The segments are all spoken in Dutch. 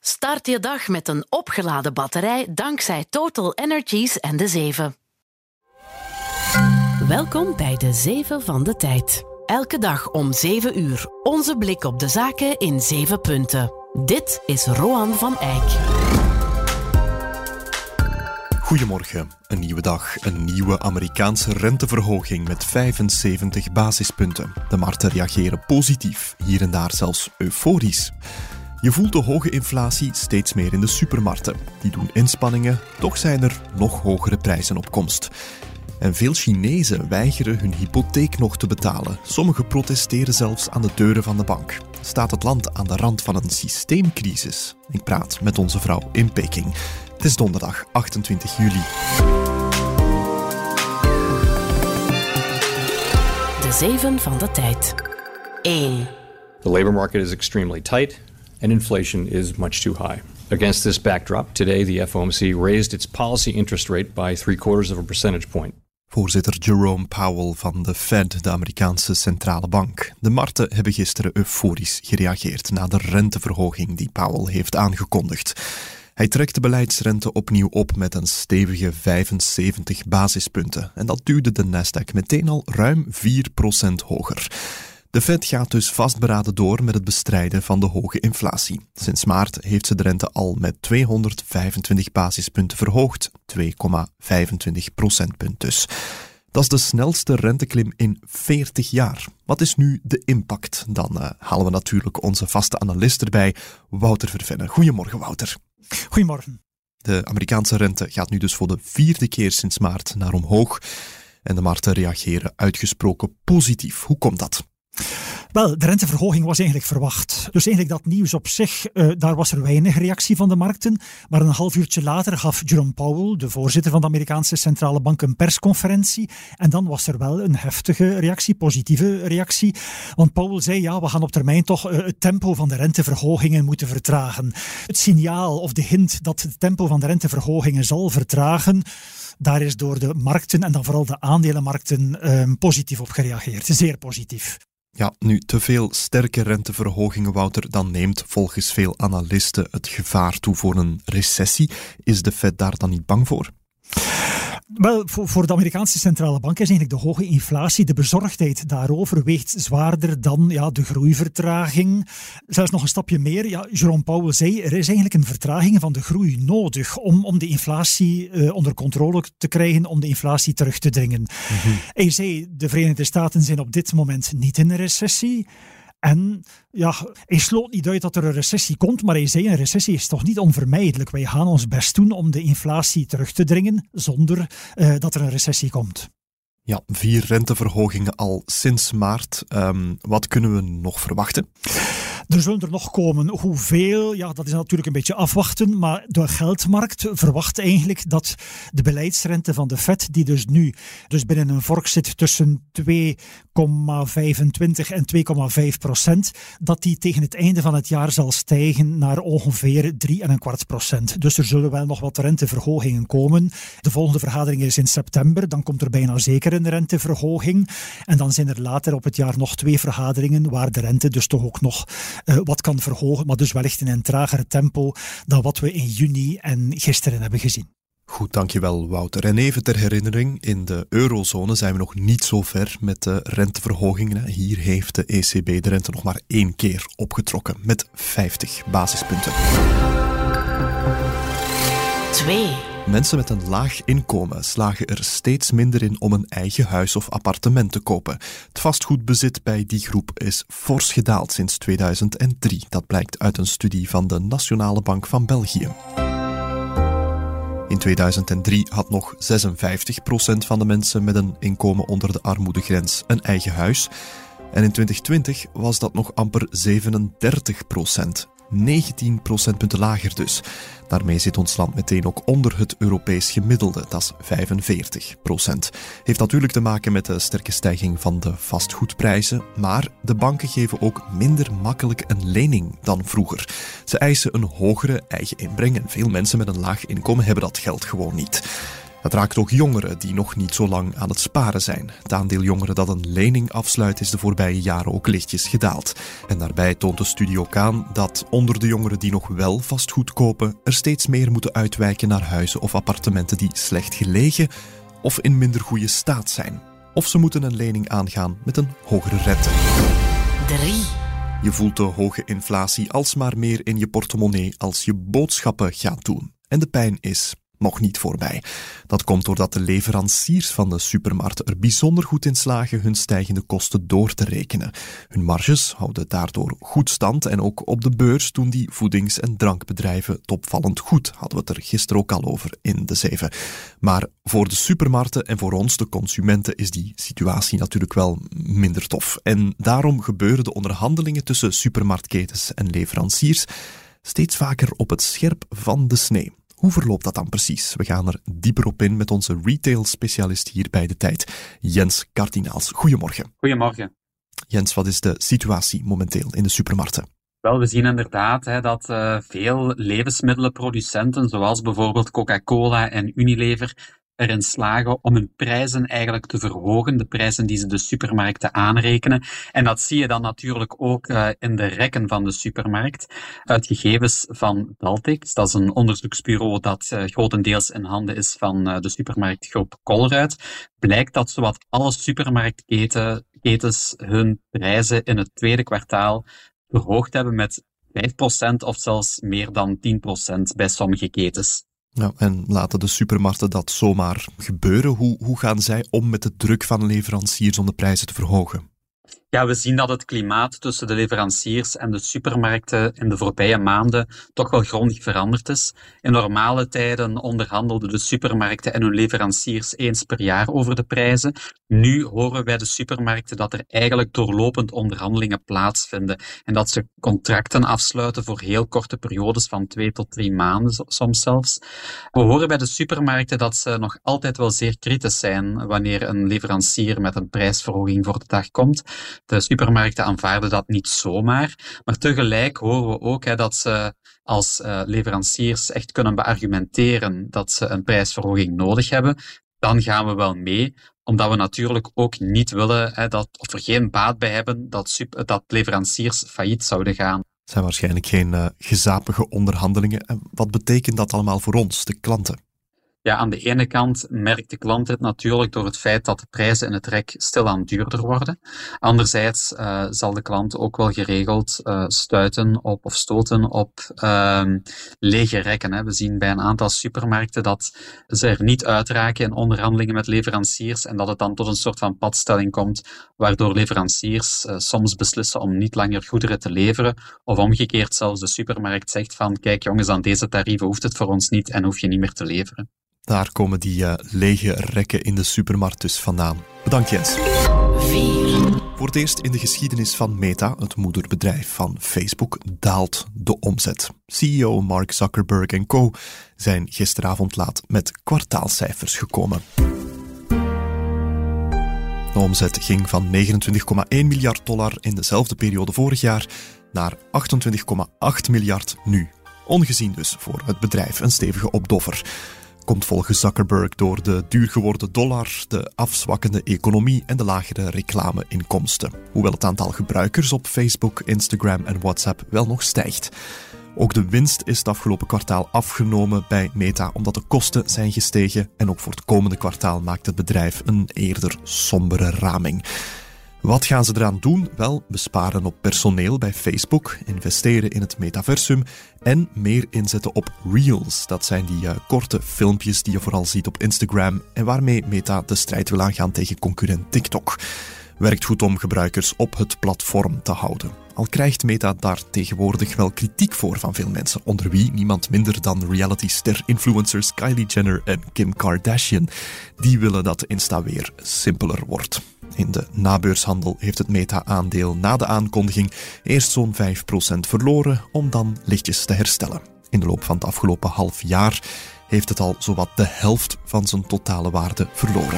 Start je dag met een opgeladen batterij dankzij Total Energies en de 7. Welkom bij de 7 van de tijd. Elke dag om 7 uur. Onze blik op de zaken in 7 punten. Dit is Roan van Eyck. Goedemorgen. Een nieuwe dag. Een nieuwe Amerikaanse renteverhoging met 75 basispunten. De markten reageren positief, hier en daar zelfs euforisch. Je voelt de hoge inflatie steeds meer in de supermarkten. Die doen inspanningen, toch zijn er nog hogere prijzen op komst. En veel Chinezen weigeren hun hypotheek nog te betalen. Sommigen protesteren zelfs aan de deuren van de bank. Staat het land aan de rand van een systeemcrisis? Ik praat met onze vrouw in Peking. Het is donderdag 28 juli. De 7 van de tijd. 1. The labor market is extremely tight and inflation is much too high. Against this backdrop, today the FOMC raised its policy interest rate by 0.75 percentage point. Voorzitter Jerome Powell van de Fed, de Amerikaanse centrale bank. De markten hebben gisteren euforisch gereageerd na de renteverhoging die Powell heeft aangekondigd. Hij trekt de beleidsrente opnieuw op met een stevige 75 basispunten. En dat duwde de Nasdaq meteen al ruim 4% hoger. De Fed gaat dus vastberaden door met het bestrijden van de hoge inflatie. Sinds maart heeft ze de rente al met 225 basispunten verhoogd, 2,25 procentpunt dus. Dat is de snelste renteklim in 40 jaar. Wat is nu de impact? Dan halen we natuurlijk onze vaste analist erbij, Wouter Vervenne. Goedemorgen, Wouter. Goedemorgen. De Amerikaanse rente gaat nu dus voor de 4e keer sinds maart naar omhoog. En de markten reageren uitgesproken positief. Hoe komt dat? Wel, de renteverhoging was eigenlijk verwacht. Dus eigenlijk dat nieuws op zich, daar was er weinig reactie van de markten. Maar een half uurtje later gaf Jerome Powell, de voorzitter van de Amerikaanse centrale bank, een persconferentie. En dan was er wel een heftige reactie, positieve reactie. Want Powell zei, ja, we gaan op termijn toch het tempo van de renteverhogingen moeten vertragen. Het signaal of de hint dat het tempo van de renteverhogingen zal vertragen, daar is door de markten en dan vooral de aandelenmarkten positief op gereageerd. Zeer positief. Ja, nu te veel sterke renteverhogingen, Wouter, dan neemt volgens veel analisten het gevaar toe voor een recessie. Is de Fed daar dan niet bang voor? Wel, voor de Amerikaanse centrale bank is eigenlijk de hoge inflatie, de bezorgdheid daarover weegt zwaarder dan de groeivertraging. Zelfs nog een stapje meer. Ja, Jerome Powell zei, er is eigenlijk een vertraging van de groei nodig om de inflatie onder controle te krijgen, om de inflatie terug te dringen. Mm-hmm. Hij zei, de Verenigde Staten zijn op dit moment niet in een recessie. En ja, hij sloot niet uit dat er een recessie komt, maar hij zei, een recessie is toch niet onvermijdelijk. Wij gaan ons best doen om de inflatie terug te dringen zonder dat er een recessie komt. Ja, 4 renteverhogingen al sinds maart. Wat kunnen we nog verwachten? Er zullen er nog komen. Hoeveel? Ja, dat is natuurlijk een beetje afwachten. Maar de geldmarkt verwacht eigenlijk dat de beleidsrente van de Fed, die dus nu binnen een vork zit tussen 2,25 en 2,5%, dat die tegen het einde van het jaar zal stijgen naar ongeveer 3,25%. Dus er zullen wel nog wat renteverhogingen komen. De volgende vergadering is in september. Dan komt er bijna zeker een renteverhoging. En dan zijn er later op het jaar nog 2 vergaderingen waar de rente dus toch ook nog wat kan verhogen, maar dus wellicht in een trager tempo dan wat we in juni en gisteren hebben gezien. Goed, dankjewel Wouter. En even ter herinnering, in de eurozone zijn we nog niet zo ver met de renteverhogingen. Hier heeft de ECB de rente nog maar 1 keer opgetrokken, met 50 basispunten. 2. Mensen met een laag inkomen slagen er steeds minder in om een eigen huis of appartement te kopen. Het vastgoedbezit bij die groep is fors gedaald sinds 2003. Dat blijkt uit een studie van de Nationale Bank van België. In 2003 had nog 56% van de mensen met een inkomen onder de armoedegrens een eigen huis. En in 2020 was dat nog amper 37%. 19 procentpunten lager dus. Daarmee zit ons land meteen ook onder het Europees gemiddelde, dat is 45%. Heeft natuurlijk te maken met de sterke stijging van de vastgoedprijzen, maar de banken geven ook minder makkelijk een lening dan vroeger. Ze eisen een hogere eigen inbreng en veel mensen met een laag inkomen hebben dat geld gewoon niet. Dat raakt ook jongeren die nog niet zo lang aan het sparen zijn. Het aandeel jongeren dat een lening afsluit is de voorbije jaren ook lichtjes gedaald. En daarbij toont de studie ook aan dat onder de jongeren die nog wel vastgoed kopen, er steeds meer moeten uitwijken naar huizen of appartementen die slecht gelegen of in minder goede staat zijn. Of ze moeten een lening aangaan met een hogere rente. 3. Je voelt de hoge inflatie alsmaar meer in je portemonnee als je boodschappen gaat doen. En de pijn is nog niet voorbij. Dat komt doordat de leveranciers van de supermarkten er bijzonder goed in slagen hun stijgende kosten door te rekenen. Hun marges houden daardoor goed stand en ook op de beurs doen die voedings- en drankbedrijven het opvallend goed. Hadden we het er gisteren ook al over in de 7. Maar voor de supermarkten en voor ons, de consumenten, is die situatie natuurlijk wel minder tof. En daarom gebeuren de onderhandelingen tussen supermarktketens en leveranciers steeds vaker op het scherp van de snee. Hoe verloopt dat dan precies? We gaan er dieper op in met onze retail-specialist hier bij De Tijd, Jens Kardinaals. Goedemorgen. Goedemorgen. Jens, wat is de situatie momenteel in de supermarkten? Wel, we zien inderdaad dat veel levensmiddelenproducenten, zoals bijvoorbeeld Coca-Cola en Unilever, erin slagen om hun prijzen eigenlijk te verhogen, de prijzen die ze de supermarkten aanrekenen. En dat zie je dan natuurlijk ook in de rekken van de supermarkt. Uit gegevens van Daltix, dat is een onderzoeksbureau dat grotendeels in handen is van de supermarktgroep Colruyt, blijkt dat zowat alle supermarktketens hun prijzen in het tweede kwartaal verhoogd hebben met 5% of zelfs meer dan 10% bij sommige ketens. Ja, en laten de supermarkten dat zomaar gebeuren? Hoe gaan zij om met de druk van leveranciers om de prijzen te verhogen? Ja, we zien dat het klimaat tussen de leveranciers en de supermarkten in de voorbije maanden toch wel grondig veranderd is. In normale tijden onderhandelden de supermarkten en hun leveranciers eens per jaar over de prijzen. Nu horen wij de supermarkten dat er eigenlijk doorlopend onderhandelingen plaatsvinden en dat ze contracten afsluiten voor heel korte periodes van 2 tot 3 maanden soms zelfs. We horen bij de supermarkten dat ze nog altijd wel zeer kritisch zijn wanneer een leverancier met een prijsverhoging voor de dag komt. De supermarkten aanvaarden dat niet zomaar, maar tegelijk horen we ook dat ze als leveranciers echt kunnen beargumenteren dat ze een prijsverhoging nodig hebben. Dan gaan we wel mee, omdat we natuurlijk ook niet willen of er geen baat bij hebben dat leveranciers failliet zouden gaan. Het zijn waarschijnlijk geen gezapige onderhandelingen. En wat betekent dat allemaal voor ons, de klanten? Ja, aan de ene kant merkt de klant het natuurlijk door het feit dat de prijzen in het rek stilaan duurder worden. Anderzijds zal de klant ook wel geregeld stoten op lege rekken. We zien bij een aantal supermarkten dat ze er niet uitraken in onderhandelingen met leveranciers en dat het dan tot een soort van padstelling komt, waardoor leveranciers soms beslissen om niet langer goederen te leveren, of omgekeerd zelfs de supermarkt zegt van kijk jongens, aan deze tarieven hoeft het voor ons niet en hoef je niet meer te leveren. Daar komen die lege rekken in de supermarkt dus vandaan. Bedankt Jens. 4. Voor het eerst in de geschiedenis van Meta, het moederbedrijf van Facebook, daalt de omzet. CEO Mark Zuckerberg en co. zijn gisteravond laat met kwartaalcijfers gekomen. De omzet ging van $29,1 miljard in dezelfde periode vorig jaar naar $28,8 miljard nu. Ongezien dus voor het bedrijf, een stevige opdoffer. Komt volgens Zuckerberg door de duur geworden dollar, de afzwakkende economie en de lagere reclameinkomsten. Hoewel het aantal gebruikers op Facebook, Instagram en WhatsApp wel nog stijgt. Ook de winst is het afgelopen kwartaal afgenomen bij Meta omdat de kosten zijn gestegen en ook voor het komende kwartaal maakt het bedrijf een eerder sombere raming. Wat gaan ze eraan doen? Wel, besparen op personeel bij Facebook, investeren in het metaversum en meer inzetten op Reels. Dat zijn die korte filmpjes die je vooral ziet op Instagram en waarmee Meta de strijd wil aangaan tegen concurrent TikTok. Werkt goed om gebruikers op het platform te houden. Al krijgt Meta daar tegenwoordig wel kritiek voor van veel mensen, onder wie niemand minder dan reality-ster-influencers Kylie Jenner en Kim Kardashian. Die willen dat Insta weer simpeler wordt. In de nabeurshandel heeft het Meta-aandeel na de aankondiging eerst zo'n 5% verloren, om dan lichtjes te herstellen. In de loop van het afgelopen half jaar heeft het al zowat de helft van zijn totale waarde verloren.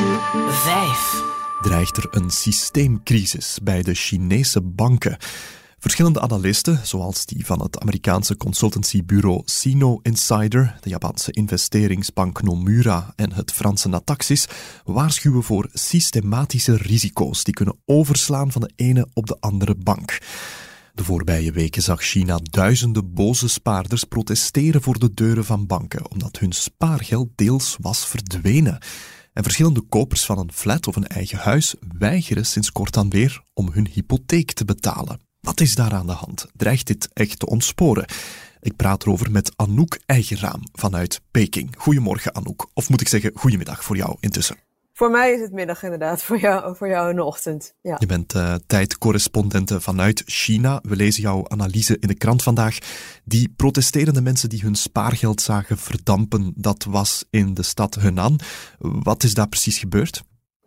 5. Dreigt er een systeemcrisis bij de Chinese banken? Verschillende analisten, zoals die van het Amerikaanse consultancybureau Sino Insider, de Japanse investeringsbank Nomura en het Franse Natixis, waarschuwen voor systematische risico's die kunnen overslaan van de ene op de andere bank. De voorbije weken zag China duizenden boze spaarders protesteren voor de deuren van banken, omdat hun spaargeld deels was verdwenen. En verschillende kopers van een flat of een eigen huis weigeren sinds kort dan weer om hun hypotheek te betalen. Wat is daar aan de hand? Dreigt dit echt te ontsporen? Ik praat erover met Anouk Eigenraam vanuit Peking. Goedemorgen Anouk, of moet ik zeggen goedemiddag voor jou intussen. Voor mij is het middag inderdaad, voor jou in de ochtend. Ja. Je bent tijdcorrespondente vanuit China. We lezen jouw analyse in de krant vandaag. Die protesterende mensen die hun spaargeld zagen verdampen, dat was in de stad Henan. Wat is daar precies gebeurd?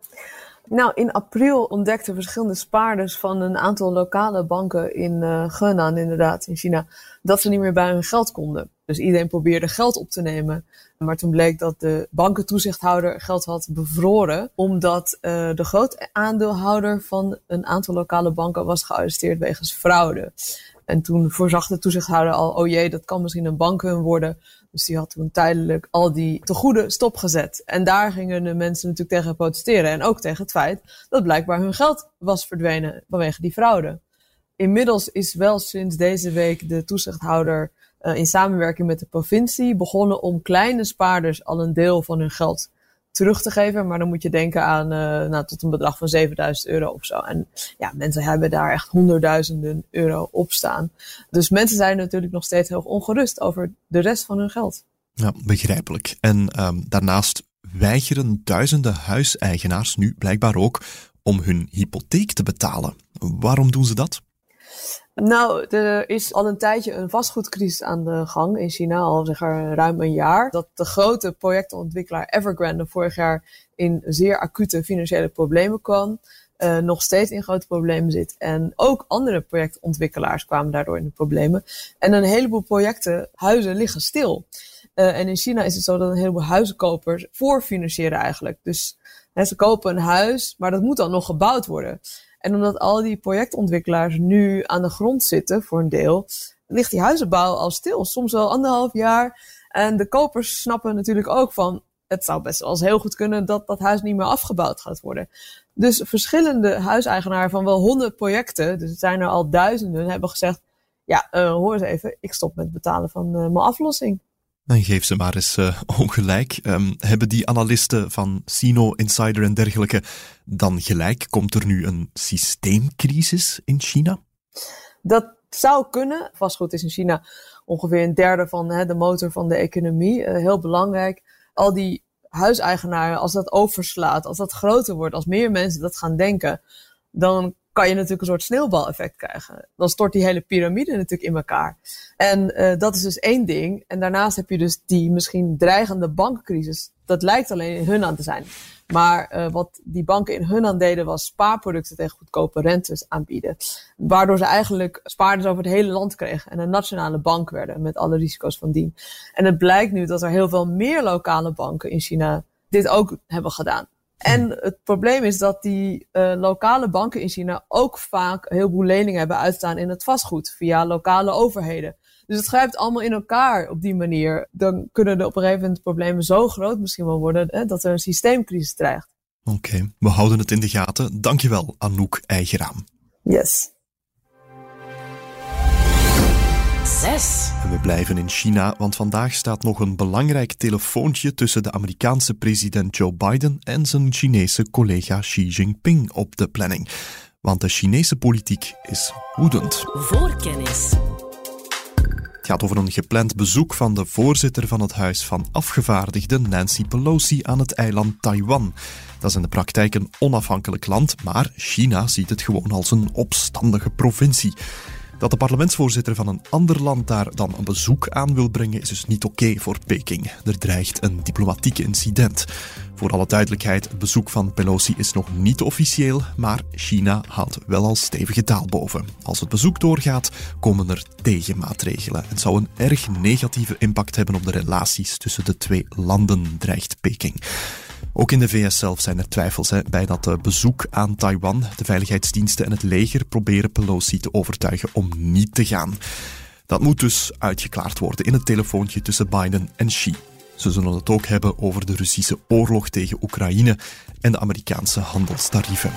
Nou, in april ontdekten verschillende spaarders van een aantal lokale banken in Henan, inderdaad, in China, dat ze niet meer bij hun geld konden. Dus iedereen probeerde geld op te nemen. Maar toen bleek dat de bankentoezichthouder geld had bevroren, omdat de groot aandeelhouder van een aantal lokale banken was gearresteerd wegens fraude. En toen voorzag de toezichthouder al, oh jee, dat kan misschien een bankrun worden. Dus die had toen tijdelijk al die tegoeden stopgezet. En daar gingen de mensen natuurlijk tegen protesteren. En ook tegen het feit dat blijkbaar hun geld was verdwenen vanwege die fraude. Inmiddels is wel sinds deze week de toezichthouder in samenwerking met de provincie begonnen om kleine spaarders al een deel van hun geld terug te geven. Maar dan moet je denken aan tot een bedrag van €7.000 of zo. En ja, mensen hebben daar echt honderdduizenden euro op staan. Dus mensen zijn natuurlijk nog steeds heel ongerust over de rest van hun geld. Ja, begrijpelijk. En daarnaast weigeren duizenden huiseigenaars nu blijkbaar ook om hun hypotheek te betalen. Waarom doen ze dat? Nou, er is al een tijdje een vastgoedcrisis aan de gang in China, al ruim een jaar. Dat de grote projectontwikkelaar Evergrande vorig jaar in zeer acute financiële problemen kwam. Nog steeds in grote problemen zit. En ook andere projectontwikkelaars kwamen daardoor in de problemen. En een heleboel projecten, huizen, liggen stil. En in China is het zo dat een heleboel huizenkopers voorfinancieren eigenlijk. Dus ze kopen een huis, maar dat moet dan nog gebouwd worden. En omdat al die projectontwikkelaars nu aan de grond zitten, voor een deel, ligt die huizenbouw al stil. Soms wel 1,5 jaar. En de kopers snappen natuurlijk ook van, het zou best wel eens heel goed kunnen dat dat huis niet meer afgebouwd gaat worden. Dus verschillende huiseigenaren van wel 100 projecten, dus het zijn er al duizenden, hebben gezegd, ja, hoor eens even, ik stop met het betalen van mijn aflossing. En geef ze maar eens ongelijk. Hebben die analisten van Sino Insider en dergelijke dan gelijk? Komt er nu een systeemcrisis in China? Dat zou kunnen. Vastgoed is in China ongeveer een derde van de motor van de economie. Heel belangrijk. Al die huiseigenaren, als dat overslaat, als dat groter wordt, als meer mensen dat gaan denken, dan kan je natuurlijk een soort sneeuwbaleffect krijgen. Dan stort die hele piramide natuurlijk in elkaar. En dat is dus één ding. En daarnaast heb je dus die misschien dreigende bankencrisis. Dat lijkt alleen in Henan te zijn. Maar wat die banken in Henan deden was spaarproducten tegen goedkope rentes aanbieden. Waardoor ze eigenlijk spaarders over het hele land kregen en een nationale bank werden met alle risico's van dien. En het blijkt nu dat er heel veel meer lokale banken in China dit ook hebben gedaan. En het probleem is dat die lokale banken in China ook vaak een heleboel leningen hebben uitstaan in het vastgoed via lokale overheden. Dus het grijpt allemaal in elkaar op die manier. Dan kunnen er op een gegeven moment problemen zo groot misschien wel worden dat er een systeemcrisis dreigt. Oké, we houden het in de gaten. Dankjewel, Anouk Eigenraam. Yes. 6. En we blijven in China, want vandaag staat nog een belangrijk telefoontje tussen de Amerikaanse president Joe Biden en zijn Chinese collega Xi Jinping op de planning. Want de Chinese politiek is woedend. Voorkennis. Het gaat over een gepland bezoek van de voorzitter van het Huis van Afgevaardigden, Nancy Pelosi, aan het eiland Taiwan. Dat is in de praktijk een onafhankelijk land, maar China ziet het gewoon als een opstandige provincie. Dat de parlementsvoorzitter van een ander land daar dan een bezoek aan wil brengen, is dus niet oké voor Peking. Er dreigt een diplomatiek incident. Voor alle duidelijkheid, het bezoek van Pelosi is nog niet officieel, maar China haalt wel al stevige taal boven. Als het bezoek doorgaat, komen er tegenmaatregelen. Het zou een erg negatieve impact hebben op de relaties tussen de twee landen, dreigt Peking. Ook in de VS zelf zijn er twijfels bij dat bezoek aan Taiwan. De veiligheidsdiensten en het leger proberen Pelosi te overtuigen om niet te gaan. Dat moet dus uitgeklaard worden in het telefoontje tussen Biden en Xi. Ze zullen het ook hebben over de Russische oorlog tegen Oekraïne en de Amerikaanse handelstarieven.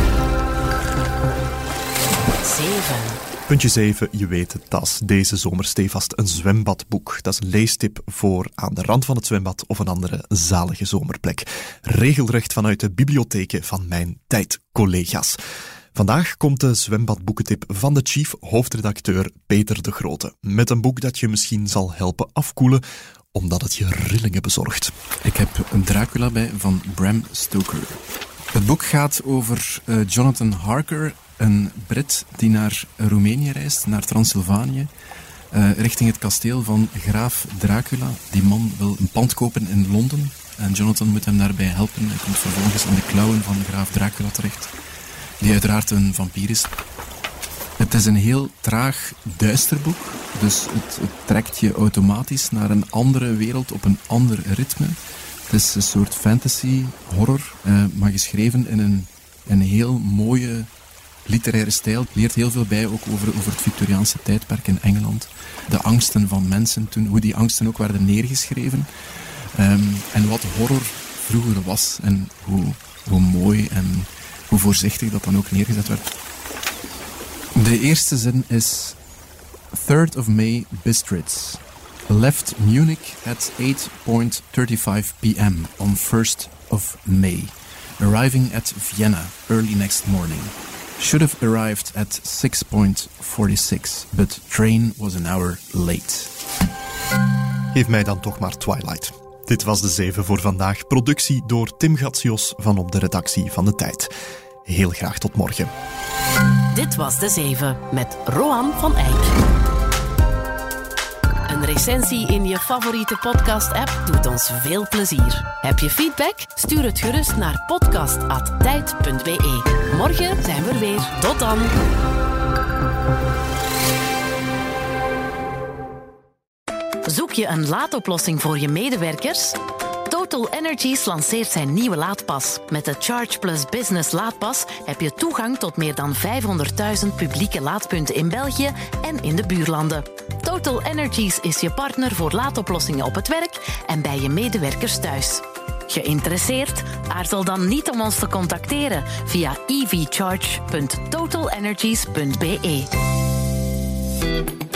7. Puntje 7, je weet het, dat is deze zomer stevast een zwembadboek. Dat is een leestip voor aan de rand van het zwembad of een andere zalige zomerplek. Regelrecht vanuit de bibliotheken van mijn tijdcollega's. Vandaag komt de zwembadboekentip van de chief hoofdredacteur Peter de Grote. Met een boek dat je misschien zal helpen afkoelen, omdat het je rillingen bezorgt. Ik heb een Dracula bij van Bram Stoker. Het boek gaat over Jonathan Harker, een Brit die naar Roemenië reist, naar Transylvanië, richting het kasteel van graaf Dracula. Die man wil een pand kopen in Londen en Jonathan moet hem daarbij helpen. Hij komt vervolgens in de klauwen van graaf Dracula terecht, die uiteraard een vampier is. Het is een heel traag, duister boek, dus het trekt je automatisch naar een andere wereld op een ander ritme. Het is een soort fantasy-horror, maar geschreven in een heel mooie literaire stijl. Het leert heel veel bij ook over het Victoriaanse tijdperk in Engeland. De angsten van mensen toen, hoe die angsten ook werden neergeschreven. En wat horror vroeger was en hoe mooi en hoe voorzichtig dat dan ook neergezet werd. De eerste zin is 3rd of May, Bistritz. Left Munich at 8:35 p.m. on 1st of May. Arriving at Vienna early next morning. Should have arrived at 6:46, but train was an hour late. Geef mij dan toch maar Twilight. Dit was de 7 voor vandaag. Productie door Tim Gatsios van op de redactie van De Tijd. Heel graag tot morgen. Dit was de 7 met Roan van Eyck. Een recensie in je favoriete podcast-app doet ons veel plezier. Heb je feedback? Stuur het gerust naar podcast@tijd.be. Morgen zijn we er weer. Tot dan! Zoek je een laadoplossing voor je medewerkers? Total Energies lanceert zijn nieuwe laadpas. Met de Charge Plus Business laadpas heb je toegang tot meer dan 500.000 publieke laadpunten in België en in de buurlanden. Total Energies is je partner voor laadoplossingen op het werk en bij je medewerkers thuis. Geïnteresseerd? Aarzel dan niet om ons te contacteren via evcharge.totalenergies.be.